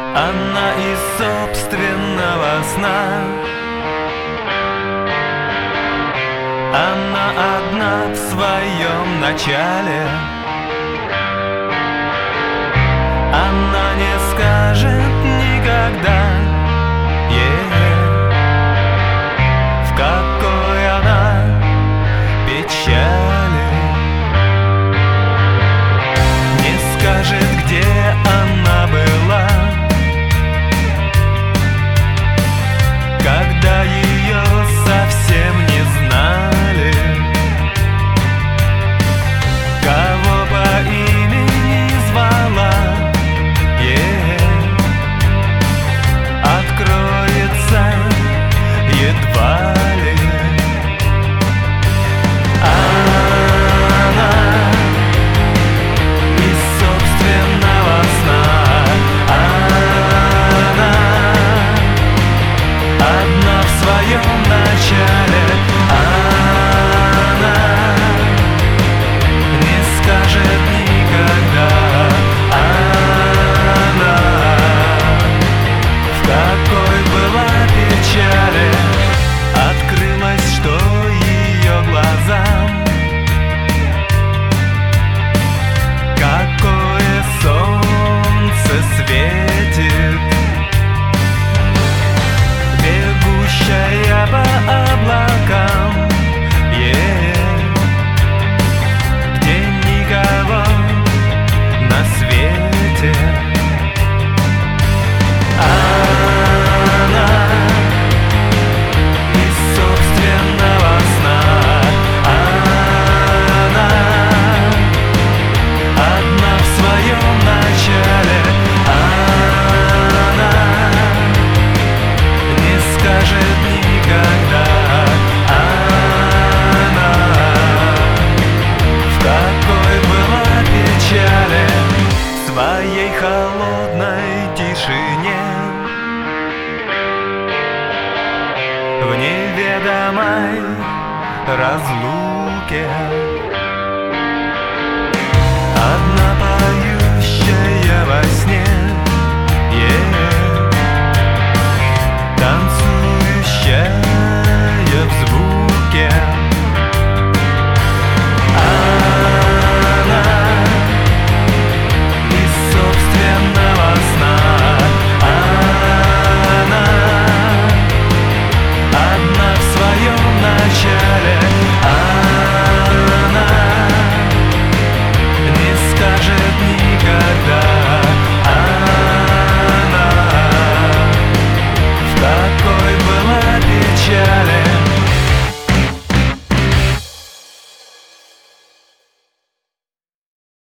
Она из собственного сна. Она одна в своем начале. Она не скажет никогда, в какой она печали. Не скажет, где она была, когда ее совсем не знали, кого по имени звала. Откроется едва ли. Она из собственного сна. Она одна в своем начале. Она не скажет никогда. Она в какой была печали. Открылось, что ее глазам какое солнце светит, бегущая по облакам, где никого на свете. Она из собственного сна. Она одна в своем начале. Она не скажет никогда. Она в какой была печали. В своей холодной тишине, в неведомой разлуке, одна